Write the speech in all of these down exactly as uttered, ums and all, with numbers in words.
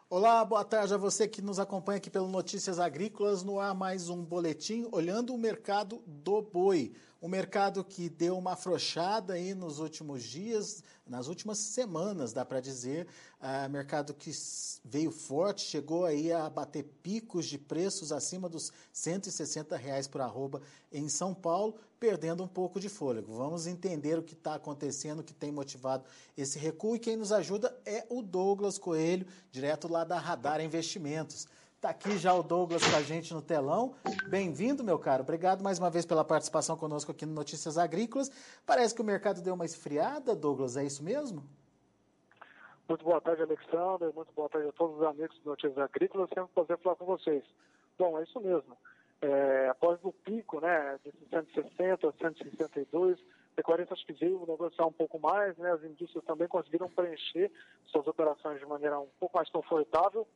Olá, boa tarde a você que nos acompanha aqui pelo Notícias Agrícolas. No ar mais um boletim olhando o mercado do boi. Um mercado que deu uma afrouxada aí nos últimos dias, nas últimas semanas, dá para dizer. Uh, mercado que veio forte, chegou aí a bater picos de preços acima dos cento e sessenta reais por arroba em São Paulo, perdendo um pouco de fôlego. Vamos entender o que está acontecendo, o que tem motivado esse recuo, e quem nos ajuda é o Douglas Coelho, direto lá da Radar Investimentos. Está aqui já o Douglas com a gente no telão. Bem-vindo, meu caro. Obrigado mais uma vez pela participação conosco aqui no Notícias Agrícolas. Parece que o mercado deu uma esfriada, Douglas, é isso mesmo? Muito boa tarde, Alexandre. Muito boa tarde a todos os amigos do Notícias Agrícolas. Sempre um prazer falar com vocês. Bom, é isso mesmo. É, após o pico, né, de cento e sessenta, cento e sessenta e dois, o pecuarista acho que veio negociar um pouco mais, né, as indústrias também conseguiram preencher suas operações de maneira um pouco mais confortável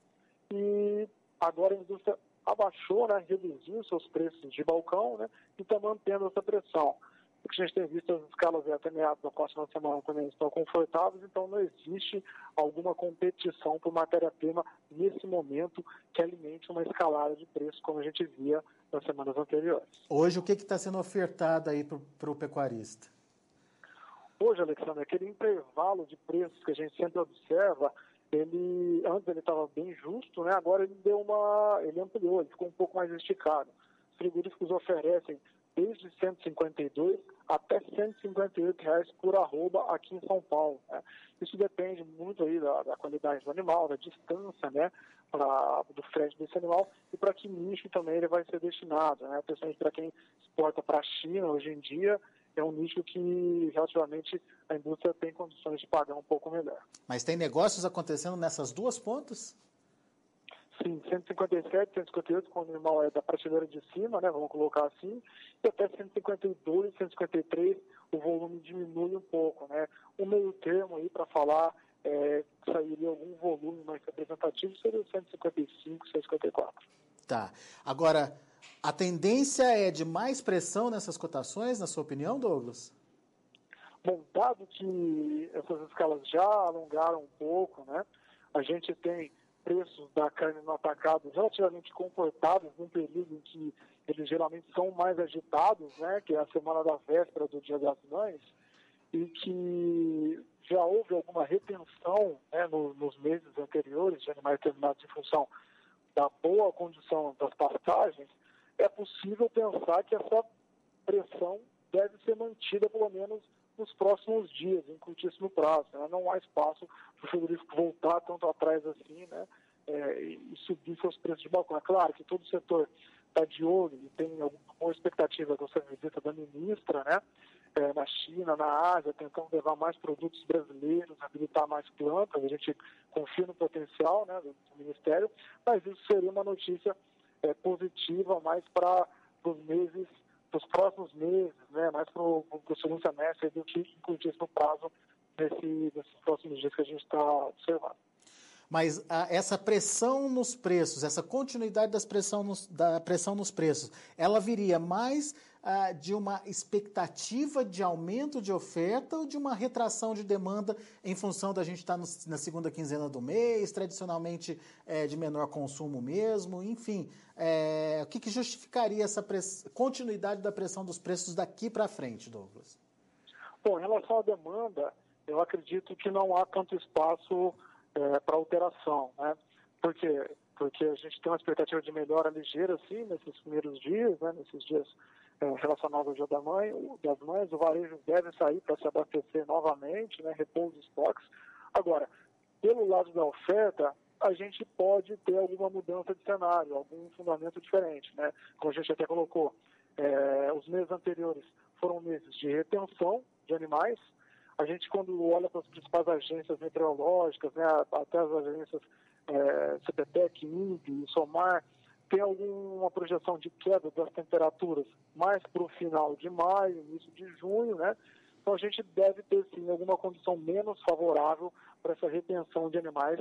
e agora a indústria abaixou, né, reduziu seus preços de balcão, né, e está mantendo essa pressão. O que a gente tem visto, as escalas até meados da próxima semana também estão confortáveis, então não existe alguma competição por matéria-prima nesse momento que alimente uma escalada de preço como a gente via nas semanas anteriores. Hoje, o que está sendo ofertado aí para o pecuarista? Hoje, Alexandre, aquele intervalo de preços que a gente sempre observa, ele antes ele estava bem justo, né? Agora ele deu uma, ele ampliou, ele ficou um pouco mais esticado. Os frigoríficos oferecem desde cento e cinquenta e dois até cento e cinquenta e oito reais por arroba aqui em São Paulo, né? Isso depende muito aí da, da qualidade do animal, da distância, né, pra, do frete desse animal e para que nicho também ele vai ser destinado, né? Principalmente para quem exporta para a China hoje em dia, é um nicho que relativamente a indústria tem condições de pagar um pouco melhor. Mas tem negócios acontecendo nessas duas pontas? Sim, cento e cinquenta e sete, cento e cinquenta e oito, quando o animal é da prateleira de cima, né, vamos colocar assim, e até cento e cinquenta e dois, cento e cinquenta e três, o volume diminui um pouco, né. O meio termo aí para falar, é, sairia algum volume mais representativo, seria o cento e cinquenta e cinco, cento e cinquenta e quatro. Tá. Agora, a tendência é de mais pressão nessas cotações, na sua opinião, Douglas? Bom, dado que essas escalas já alongaram um pouco, né, a gente tem preços da carne no atacado relativamente confortáveis num período em que eles geralmente são mais agitados, né, que é a semana da véspera do Dia das Mães, e que já houve alguma retenção, né, no, nos meses anteriores de animais terminados em função da boa condição das pastagens, é possível pensar que essa pressão deve ser mantida pelo menos nos próximos dias, em curtíssimo prazo, né? Não há espaço para o frigorífico voltar tanto atrás assim, né? É, e subir seus preços de balcão. É claro que todo o setor está de olho e tem alguma boa expectativa com essa visita da ministra, né? É, na China, na Ásia, tentando levar mais produtos brasileiros, habilitar mais plantas. A gente confia no potencial, né, do, do Ministério, mas isso seria uma notícia é, positiva mais para os meses, para os próximos meses, né, mais para o segundo semestre do que em curtíssimo prazo nesse, nesses próximos dias que a gente está observando. Mas a, essa pressão nos preços, essa continuidade das pressão nos, da pressão nos preços, ela viria mais ah, de uma expectativa de aumento de oferta ou de uma retração de demanda em função da gente estar no, na segunda quinzena do mês, tradicionalmente é, de menor consumo mesmo, enfim. É, o que, que justificaria essa press, continuidade da pressão dos preços daqui para frente, Douglas? Bom, em relação à demanda, eu acredito que não há tanto espaço É, para alteração, né? Por quê? Porque a gente tem uma expectativa de melhora ligeira, assim, nesses primeiros dias, né? Nesses dias é, relacionados ao Dia da Mãe, das Mães, o varejo deve sair para se abastecer novamente, né? Repor os estoques. Agora, pelo lado da oferta, a gente pode ter alguma mudança de cenário, algum fundamento diferente, né? Como a gente até colocou, é, os meses anteriores foram meses de retenção de animais. A gente, quando olha para as principais agências meteorológicas, né, até as agências é, C P T E C, INPE, SOMAR, tem alguma projeção de queda das temperaturas mais para o final de maio, início de junho, né? Então a gente deve ter, sim, alguma condição menos favorável para essa retenção de animais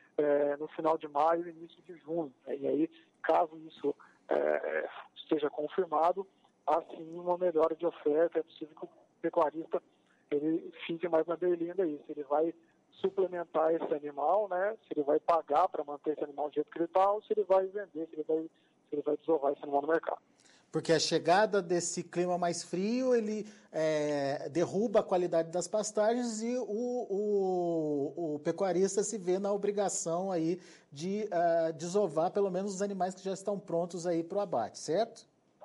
é, no final de maio e início de junho. Né? E aí, caso isso é, seja confirmado, há sim uma melhora de oferta, é possível que o pecuarista ele fique mais na berlinda aí, se ele vai suplementar esse animal, né? Se ele vai pagar para manter esse animal do jeito que ele está, ou se ele vai vender, se ele vai, se ele vai desovar esse animal no mercado. Porque a chegada desse clima mais frio, ele é, derruba a qualidade das pastagens e o, o, o pecuarista se vê na obrigação aí de uh, desovar pelo menos os animais que já estão prontos aí para o abate, certo?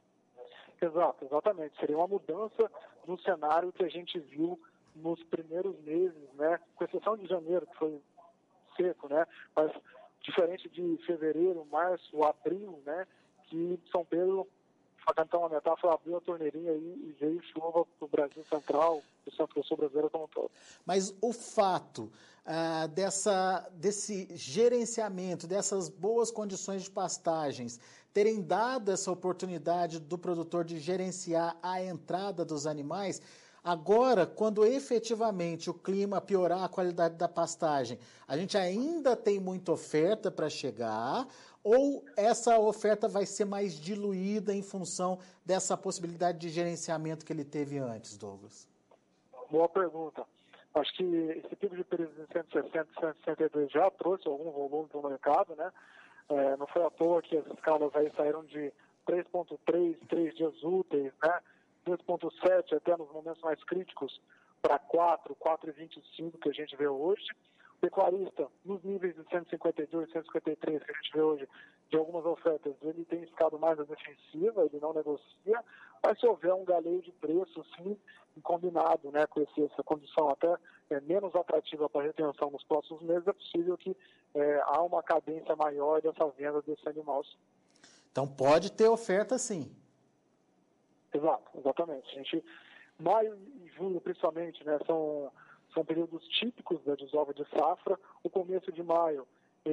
Exato, exatamente. Seria uma mudança no cenário que a gente viu nos primeiros meses, né? Com exceção de janeiro, que foi seco, né? Mas diferente de fevereiro, março, abril, né? Que São Pedro, para cantar uma metáfora, abriu a torneirinha aí e veio chuva para o Brasil Central, para o Centro-Sul brasileiro como um todo. Mas o fato ah, dessa, desse gerenciamento, dessas boas condições de pastagens, terem dado essa oportunidade do produtor de gerenciar a entrada dos animais, agora, quando efetivamente o clima piorar a qualidade da pastagem, a gente ainda tem muita oferta para chegar, ou essa oferta vai ser mais diluída em função dessa possibilidade de gerenciamento que ele teve antes, Douglas? Boa pergunta. Acho que esse tipo de período de cento e sessenta, cento e sessenta e dois já trouxe algum volume para o mercado, né? É, não foi à toa que as escalas aí saíram de três ponto três, três dias úteis, né? dois ponto sete até nos momentos mais críticos para quatro, quatro e vinte e cinco que a gente vê hoje. O pecuarista, nos níveis de cento e cinquenta e dois, cento e cinquenta e três que a gente vê hoje, de algumas ofertas, ele tem ficado mais na defensiva, ele não negocia, mas se houver um galeio de preço, sim, combinado, né, com esse, essa condição até é, menos atrativa para retenção nos próximos meses, é possível que é, há uma cadência maior dessa venda desse animal. Sim. Então pode ter oferta, sim. Exato, exatamente. A gente, maio e junho, principalmente, né, são, são períodos típicos da desova de safra. O começo de maio,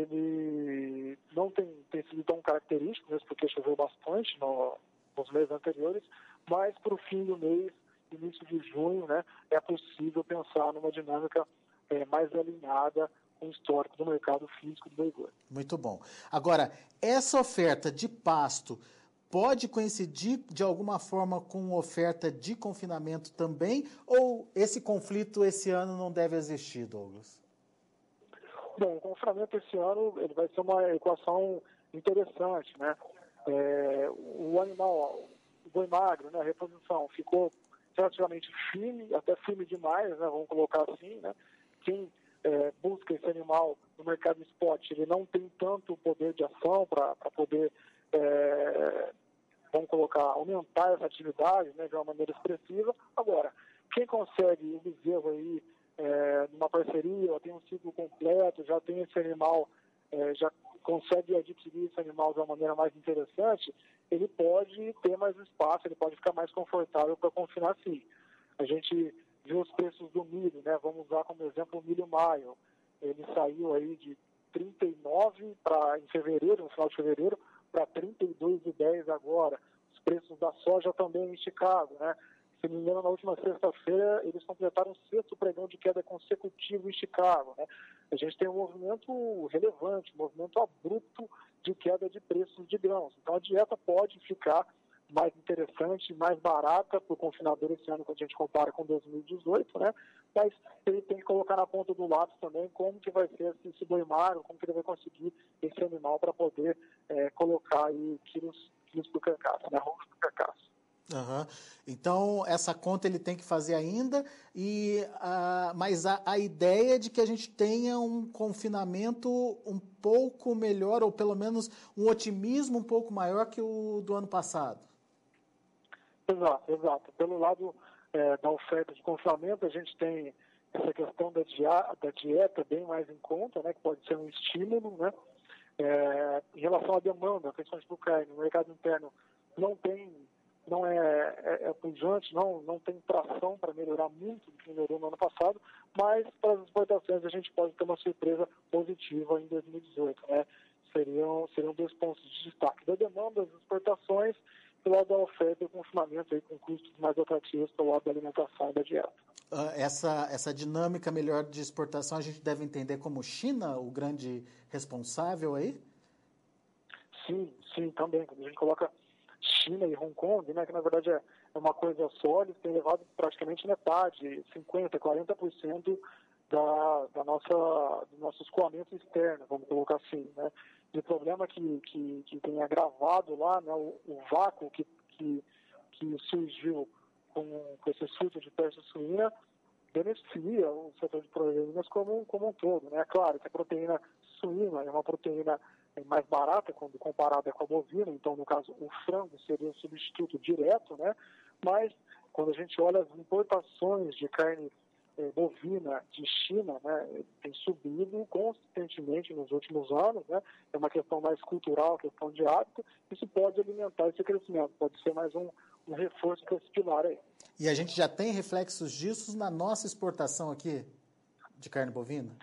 ele não tem, tem sido tão característico, mesmo porque choveu bastante no, nos meses anteriores, mas para o fim do mês, início de junho, né, é possível pensar numa dinâmica é, mais alinhada com o histórico do mercado físico do boi gordo. Muito bom. Agora, essa oferta de pasto pode coincidir de alguma forma com oferta de confinamento também, ou esse conflito esse ano não deve existir, Douglas? Bom, o confinamento esse ano ele vai ser uma equação interessante, né? É, o animal, o boi magro, né, a reprodução ficou relativamente firme, até firme demais, né, vamos colocar assim, né? Quem é, busca esse animal no mercado spot, ele não tem tanto poder de ação para poder, é, vamos colocar, aumentar essa atividade, né, de uma maneira expressiva. Agora, quem consegue o bezerro aí é, numa parceria, tem um ciclo completo, já tem esse animal, é, já consegue adquirir esse animal de uma maneira mais interessante, ele pode ter mais espaço, ele pode ficar mais confortável para confinar sim. A gente viu os preços do milho, né? Vamos usar como exemplo o milho maio. Ele saiu aí de trinta e nove para em fevereiro, no final de fevereiro, para trinta e dois e dez agora. Os preços da soja também em Chicago, né? Se não me engano, na última sexta-feira, eles completaram o sexto pregão de queda consecutivo em Chicago, né? A gente tem um movimento relevante, um movimento abrupto de queda de preços de grãos. Então, a dieta pode ficar mais interessante, mais barata para o confinador esse ano, quando a gente compara com dois mil e dezoito, né? Mas ele tem que colocar na ponta do lápis também como que vai ser esse boi magro, como que ele vai conseguir esse animal para poder é, colocar aí quilos, quilos por carcaça, né? Rolos por carcaça. Uhum. Então, essa conta ele tem que fazer ainda, e, uh, mas a, a ideia é de que a gente tenha um confinamento um pouco melhor, ou pelo menos um otimismo um pouco maior que o do ano passado. Exato, exato. Pelo lado é, da oferta de confinamento, a gente tem essa questão da, dia, da dieta bem mais em conta, né, que pode ser um estímulo, né? É, em relação à demanda, principalmente do carne, no mercado interno não tem... não é, é, é pujante, não, não tem tração para melhorar muito do que melhorou no ano passado, mas para as exportações a gente pode ter uma surpresa positiva em dois mil e dezoito, né? Seriam, seriam dois pontos de destaque da demanda, das exportações, pelo lado da oferta e o confinamento aí, com custos mais atrativos pelo lado da alimentação e da dieta. Essa, essa dinâmica melhor de exportação a gente deve entender como China, o grande responsável aí? Sim, sim, também. Quando a gente coloca China e Hong Kong, né, que na verdade é uma coisa só, eles têm levado praticamente metade, cinquenta por cento, quarenta por cento da, da nossa, do nosso escoamento externo, vamos colocar assim, né? E o problema que, que, que tem agravado lá, né, o, o vácuo que, que, que surgiu com, com esse surto de peste suína, beneficia o setor de proteínas como, como um todo, né? Claro que a proteína suína é uma proteína mais barata quando comparada com a bovina, então, no caso, o frango seria um substituto direto, né? Mas, quando a gente olha as importações de carne eh, bovina de China, né, tem subido consistentemente nos últimos anos, né? É uma questão mais cultural, questão de hábito, isso pode alimentar esse crescimento, pode ser mais um, um reforço para esse pilar aí. E a gente já tem reflexos disso na nossa exportação aqui de carne bovina?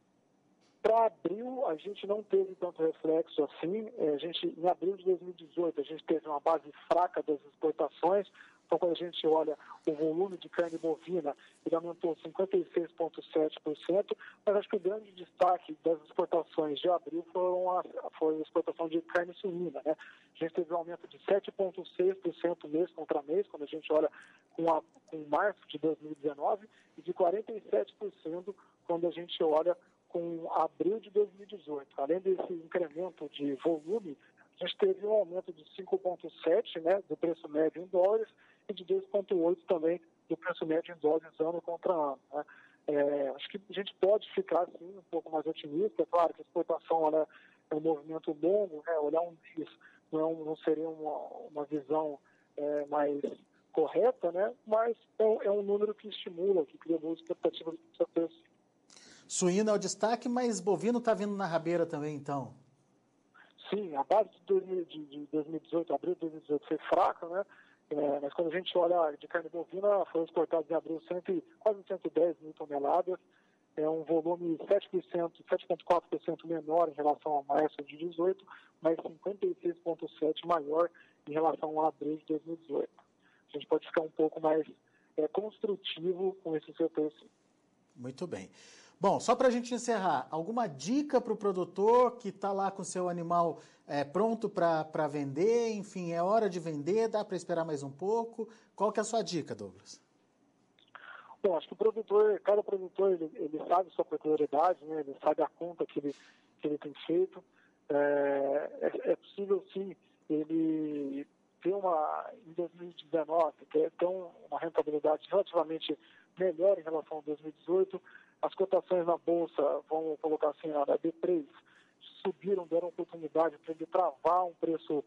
Para abril, a gente não teve tanto reflexo assim. A gente, em abril de dois mil e dezoito, a gente teve uma base fraca das exportações. Então, quando a gente olha o volume de carne bovina, ele aumentou cinquenta e seis vírgula sete por cento, mas acho que o grande destaque das exportações de abril foram a, foi a exportação de carne suína, né? A gente teve um aumento de sete vírgula seis por cento mês contra mês, quando a gente olha com, a, com março de dois mil e dezenove, e de quarenta e sete por cento quando a gente olha com abril de dois mil e dezoito. Além desse incremento de volume, a gente teve um aumento de cinco vírgula sete por cento, né, do preço médio em dólares e de dois vírgula oito por cento também do preço médio em dólares ano contra ano, né. É, acho que a gente pode ficar, sim, um pouco mais otimista. É claro que a exportação ela é um movimento longo, né, olhar um mês não, é um, não seria uma, uma visão é, mais correta, né, mas é, é um número que estimula, que cria boas expectativas para o setor. Suíno é o destaque, mas bovino está vindo na rabeira também, então? Sim, a base de, dois mil, de, de dois mil e dezoito, abril de dois mil e dezoito foi fraca, né? É, mas quando a gente olha de carne bovina, foram exportados em abril cento, quase cento e dez mil toneladas, é um volume sete por cento, sete vírgula quatro por cento menor em relação a março de dezoito, mas cinquenta e seis vírgula sete por cento maior em relação a abril de dois mil e dezoito. A gente pode ficar um pouco mais é, construtivo com esse setor, sim. Muito bem. Bom, só para a gente encerrar, alguma dica para o produtor que está lá com o seu animal é, pronto para vender? Enfim, é hora de vender, dá para esperar mais um pouco? Qual que é a sua dica, Douglas? Bom, acho que o produtor, cada produtor, ele, ele sabe sua peculiaridade, né? Ele sabe a conta que ele, que ele tem feito. É, é, é possível, sim, ele ter uma, em dois mil e dezenove, ter, ter uma rentabilidade relativamente melhor em relação a dois mil e dezoito. As cotações na Bolsa, vamos colocar assim, na B três, subiram, deram oportunidade para ele travar um preço,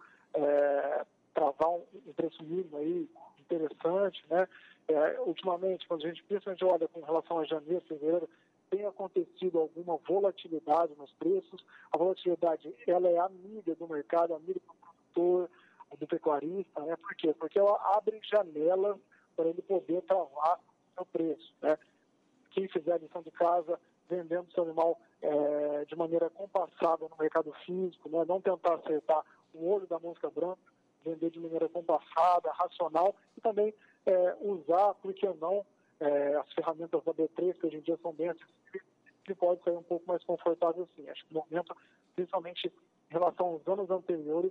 é, travar um, um preço mínimo aí, interessante, né? É, ultimamente, quando a gente principalmente olha com relação a janeiro, fevereiro, tem acontecido alguma volatilidade nos preços. A volatilidade, ela é amiga do mercado, amiga do produtor, do pecuarista, né? Por quê? Porque ela abre janelas para ele poder travar o seu preço, né? Quem fizer a lição de casa, vendendo seu animal é, de maneira compassada no mercado físico, né? Não tentar acertar o olho da mosca branca, vender de maneira compassada, racional, e também é, usar, por que não, é, as ferramentas da B três, que hoje em dia são bem acessíveis, que pode ser um pouco mais confortável sim. Acho que no momento, principalmente em relação aos anos anteriores,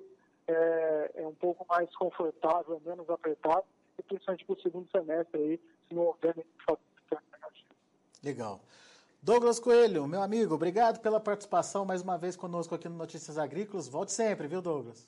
é, é um pouco mais confortável, menos apertado, e principalmente para o segundo semestre aí, se não houver nenhum fator negativo. Legal. Douglas Coelho, meu amigo, obrigado pela participação mais uma vez conosco aqui no Notícias Agrícolas. Volte sempre, viu, Douglas?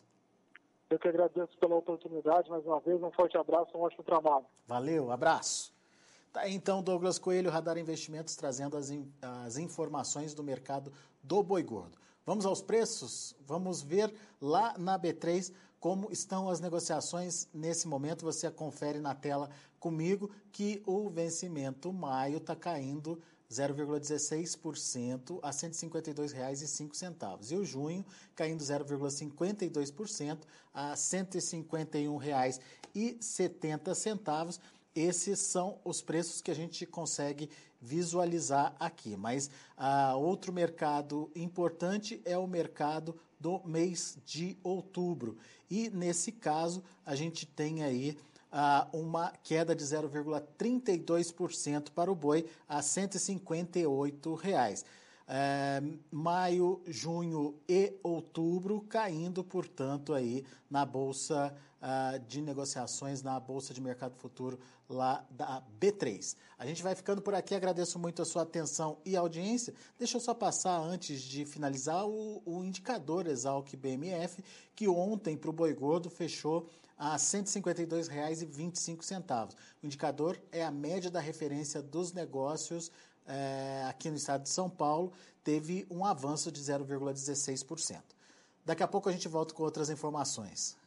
Eu que agradeço pela oportunidade, mais uma vez, um forte abraço, um ótimo trabalho. Valeu, abraço. Tá aí, então, Douglas Coelho, Radar Investimentos, trazendo as, in, as informações do mercado do boi gordo. Vamos aos preços? Vamos ver lá na B três como estão as negociações nesse momento. Você confere na tela comigo que o vencimento maio está caindo zero vírgula dezesseis por cento a cento e cinquenta e dois reais e cinco centavos. E o junho caindo zero vírgula cinquenta e dois por cento a cento e cinquenta e um reais e setenta centavos. Esses são os preços que a gente consegue visualizar aqui. Mas ah, outro mercado importante é o mercado do mês de outubro. E nesse caso, a gente tem aí ah, uma queda de zero vírgula trinta e dois por cento para o boi a cento e cinquenta e oito reais. É, maio, junho e outubro caindo, portanto, aí na Bolsa uh, de negociações na Bolsa de Mercado Futuro lá da B três. A gente vai ficando por aqui, agradeço muito a sua atenção e audiência. Deixa eu só passar, antes de finalizar, o, o indicador Exalc B M F, que ontem para o boi gordo fechou a cento e cinquenta e dois reais e vinte e cinco centavos. O indicador é a média da referência dos negócios é, aqui no estado de São Paulo, teve um avanço de zero vírgula dezesseis por cento. Daqui a pouco a gente volta com outras informações.